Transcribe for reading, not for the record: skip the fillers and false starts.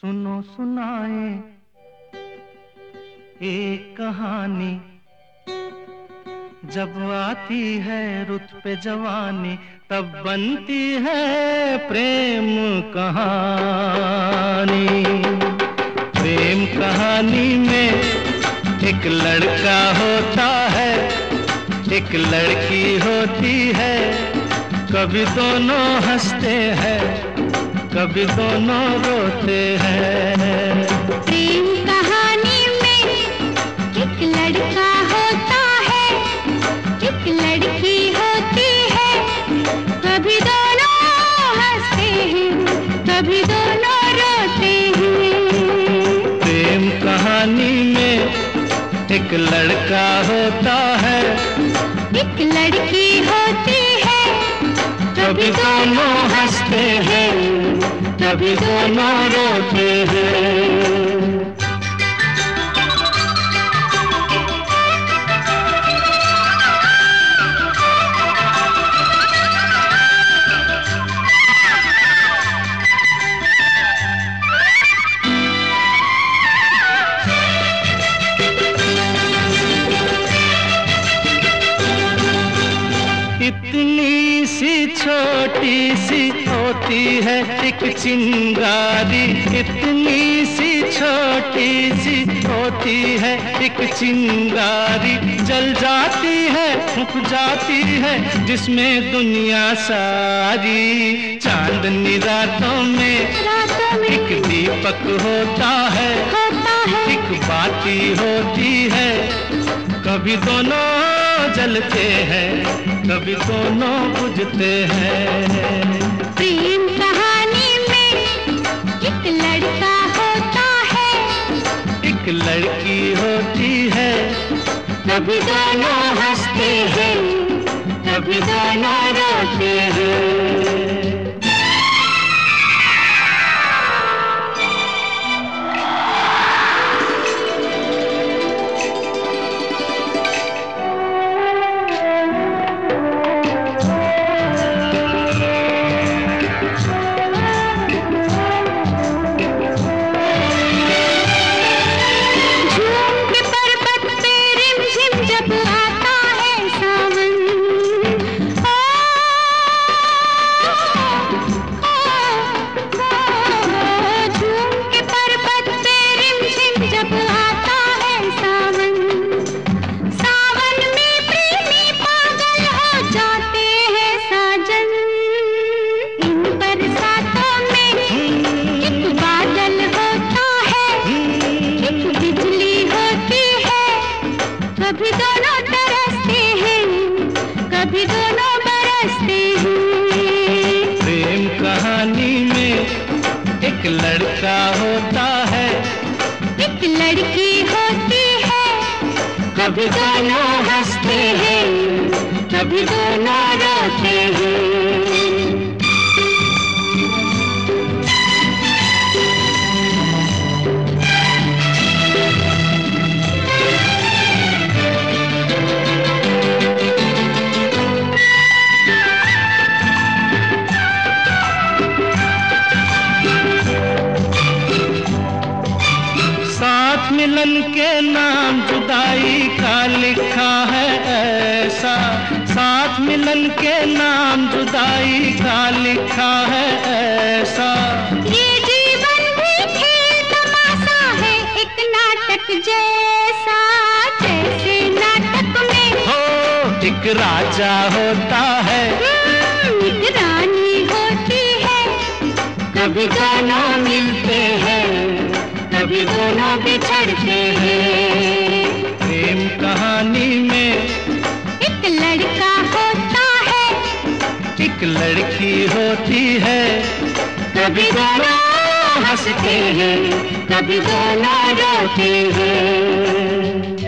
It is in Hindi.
सुनो सुनाए एक कहानी, जब आती है रुत पे जवानी तब बनती है प्रेम कहानी। प्रेम कहानी में एक लड़का होता है, एक लड़की होती है, कभी दोनों हंसते हैं, कभी दोनों रोते हैं। प्रेम कहानी में एक लड़का होता है, एक लड़की होती है, कभी दोनों हंसते हैं, कभी दोनों रोते हैं। प्रेम कहानी में एक लड़का होता है, एक लड़की होती है, कभी दोनों हंसते हैं, कभी दोनों रोते हैं। इतनी सी छोटी सी होती है एक चिंगारी, इतनी सी छोटी सी होती है एक चिंगारी, जल जाती है फूंक जाती है जिसमें दुनिया सारी। चांदनी रातों में एक दीपक होता है, एक बाती होती है, कभी दोनों जलते हैं, कभी दोनों बुझते हैं। प्रेम कहानी में एक लड़का होता है, एक लड़की होती है, कभी दोनों हंसते हैं, कभी दोनों रोते हैं। कभी दोनों तरसते हैं, कभी दोनों बरसते हैं। प्रेम कहानी में एक लड़का होता है, एक लड़की होती है, कभी दोनों हंसते हैं, कभी दोनों रोते हैं। मिलन के नाम जुदाई का लिखा है ऐसा, साथ मिलन के नाम जुदाई का लिखा है ऐसा। ये जीवन भी खेल तमाशा है एक नाटक जैसा, जैसे नाटक में हो एक राजा होता है, एक रानी होती है, कभी दोनों मिलते हैं, कभी दोनों बिछड़ते हैं। प्रेम कहानी में एक लड़का होता है, एक लड़की होती है, कभी दोनों हंसते हैं, कभी दोनों रोते हैं।